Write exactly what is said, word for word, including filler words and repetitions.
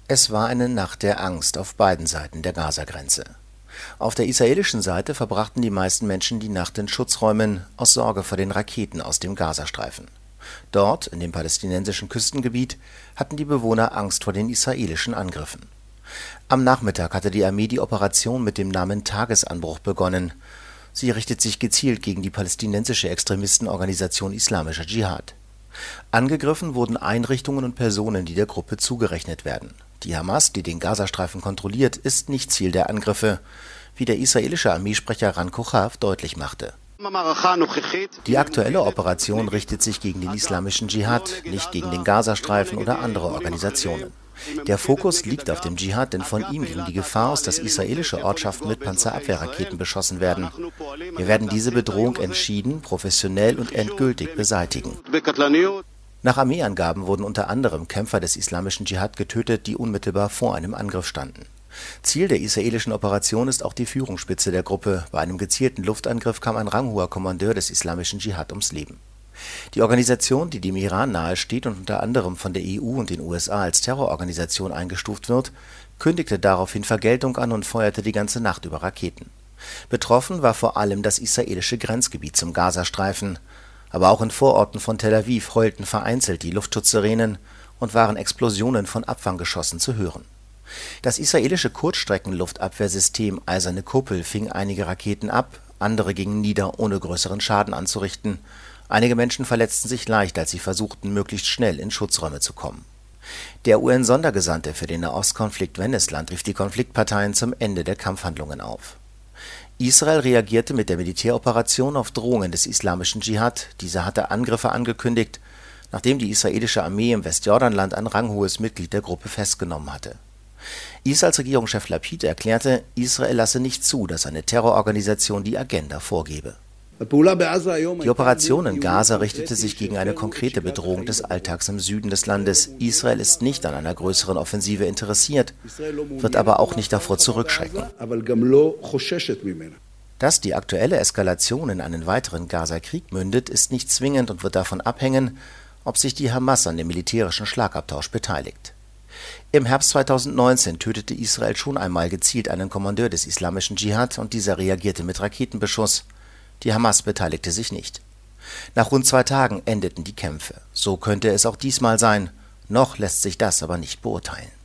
Es war eine Nacht der Angst auf beiden Seiten der Gazagrenze. Auf der israelischen Seite verbrachten die meisten Menschen die Nacht in Schutzräumen aus Sorge vor den Raketen aus dem Gazastreifen. Dort, in dem palästinensischen Küstengebiet, hatten die Bewohner Angst vor den israelischen Angriffen. Am Nachmittag hatte die Armee die Operation mit dem Namen Tagesanbruch begonnen. Sie richtet sich gezielt gegen die palästinensische Extremistenorganisation Islamischer Dschihad. Angegriffen wurden Einrichtungen und Personen, die der Gruppe zugerechnet werden. Die Hamas, die den Gazastreifen kontrolliert, ist nicht Ziel der Angriffe, wie der israelische Armeesprecher Ran Kochav deutlich machte. Die aktuelle Operation richtet sich gegen den Islamischen Dschihad, nicht gegen den Gazastreifen oder andere Organisationen. Der Fokus liegt auf dem Dschihad, denn von ihm ging die Gefahr aus, dass israelische Ortschaften mit Panzerabwehrraketen beschossen werden. Wir werden diese Bedrohung entschieden, professionell und endgültig beseitigen. Nach Armeeangaben wurden unter anderem Kämpfer des Islamischen Dschihad getötet, die unmittelbar vor einem Angriff standen. Ziel der israelischen Operation ist auch die Führungsspitze der Gruppe. Bei einem gezielten Luftangriff kam ein ranghoher Kommandeur des Islamischen Dschihad ums Leben. Die Organisation, die dem Iran nahesteht und unter anderem von der E U und den U S A als Terrororganisation eingestuft wird, kündigte daraufhin Vergeltung an und feuerte die ganze Nacht über Raketen. Betroffen war vor allem das israelische Grenzgebiet zum Gazastreifen. Aber auch in Vororten von Tel Aviv heulten vereinzelt die Luftschutzsirenen und waren Explosionen von Abfanggeschossen zu hören. Das israelische Kurzstreckenluftabwehrsystem Eiserne Kuppel fing einige Raketen ab, andere gingen nieder, ohne größeren Schaden anzurichten. Einige Menschen verletzten sich leicht, als sie versuchten, möglichst schnell in Schutzräume zu kommen. Der U N-Sondergesandte für den Nahostkonflikt Wendesland rief die Konfliktparteien zum Ende der Kampfhandlungen auf. Israel reagierte mit der Militäroperation auf Drohungen des Islamischen Dschihad. Dieser hatte Angriffe angekündigt, nachdem die israelische Armee im Westjordanland ein ranghohes Mitglied der Gruppe festgenommen hatte. Israels Regierungschef Lapid erklärte, Israel lasse nicht zu, dass eine Terrororganisation die Agenda vorgebe. Die Operation in Gaza richtete sich gegen eine konkrete Bedrohung des Alltags im Süden des Landes. Israel ist nicht an einer größeren Offensive interessiert, wird aber auch nicht davor zurückschrecken. Dass die aktuelle Eskalation in einen weiteren Gaza-Krieg mündet, ist nicht zwingend und wird davon abhängen, ob sich die Hamas an dem militärischen Schlagabtausch beteiligt. Im Herbst zweitausendneunzehn tötete Israel schon einmal gezielt einen Kommandeur des Islamischen Dschihad und dieser reagierte mit Raketenbeschuss. Die Hamas beteiligte sich nicht. Nach rund zwei Tagen endeten die Kämpfe. So könnte es auch diesmal sein. Noch lässt sich das aber nicht beurteilen.